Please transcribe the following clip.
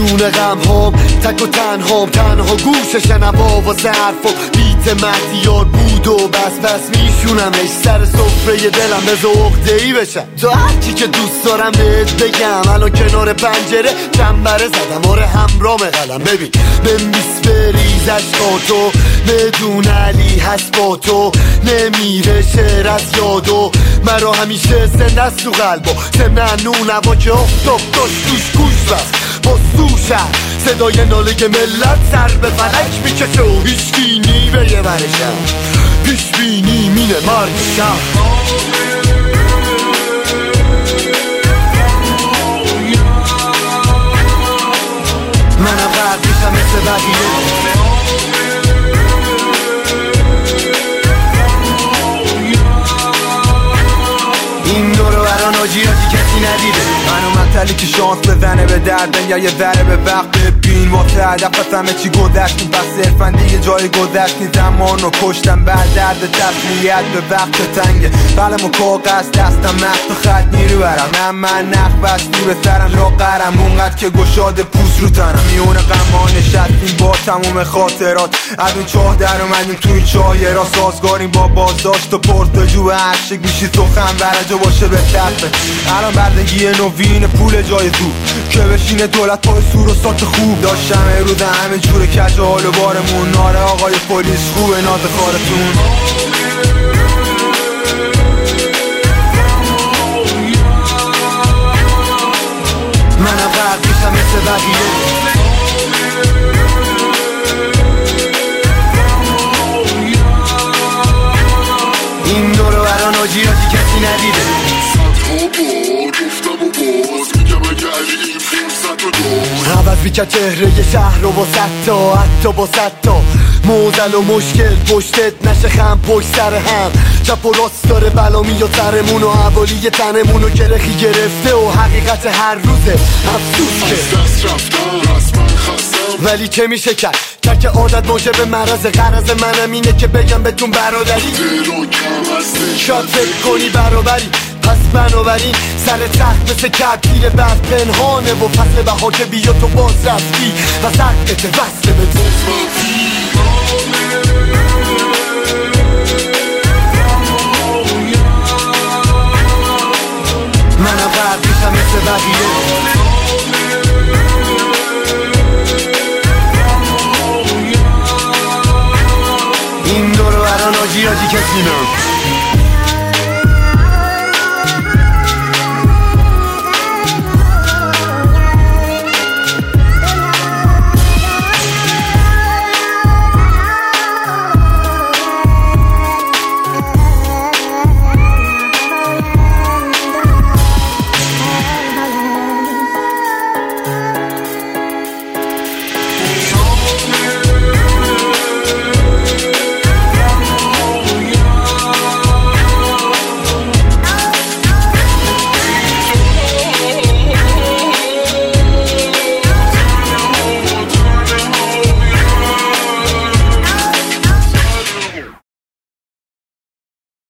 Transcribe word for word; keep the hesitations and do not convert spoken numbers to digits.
میونه غم هم تک و تنهام، تنها گوش شنوا و ظرف و بیت مهدیار بود و بس بس میشونمش سر سفره دلم به عقده‌ای بشم. تو هرچی که دوست دارم بهت بگم، الان کنار پنجره چنبره زدم، آره همرام قلم. ببین بنویس بریز عشقاتو، بدون علی هست با تو، نمیره شعر از یادو، مرا همیشه زنده است تو قلبا. ضمن نونوا که افتاب داشت توش گوش بست با سوشن، صدای ناله ملت سر به فلک میکشه و هیچکی نیمه یه برشم، پیش بینی مینه مرگشم. منم قرد میشم مثل بقیه، این دورو برا ناجی هاتی کسی ندیده. منو منتلی که شانس بزنه به دردن یا یه ذره به وقت ببین واسه هدف همه چی گذشت بس صرفا دیگه جای گذشت نی، زمان رو کشتم بر درد تسلیت به وقت تنگه. قلم و کاغذ دستم مست و خط نیرو برم، من من نخ بستی به سرم لاغرم اونقدر که گشاده پوست رو تنم. میونه غما نشستیم با تموم خاطرات، از اون چاه در اومدیم توی چاه را سازگاریم با بازداشت و پرتجو عشق میشی سخن برجا باشه به طرفه. الان بردگی نوین پول جای تو که بشینه دولت پای سور و سات خوب داشتم امروز همه جور کج حال و بارمون. ناره آقای پلیس خوبه ناز خارتون. منم قرد میشم مثل بقیه، این دورو برا ناجی هاتی کسی ندیده. عوض بیکرد چهره شهر رو با ستا، حتی با ستا موزل و مشکل پشتت نشه خم پشت سر هم، چپ و راست داره بلامی و سرمون و حوالی تنمون و کرخی گرفته و حقیقت هر روزه افسوس که ولی چه میشه کرد؟ تک عادت موجب مرض غرض منم اینه که بگم بهتون برادری شاید فکر کنی برابری، پس بنابراین سر تخت مثل کبیر بعد پنهانه و فصل بها که بیا تو باز رفتی و سقت وصل به تو. منم قرد میشم مثل بقیه، این دورو برا ناجی هاتی کسی نه.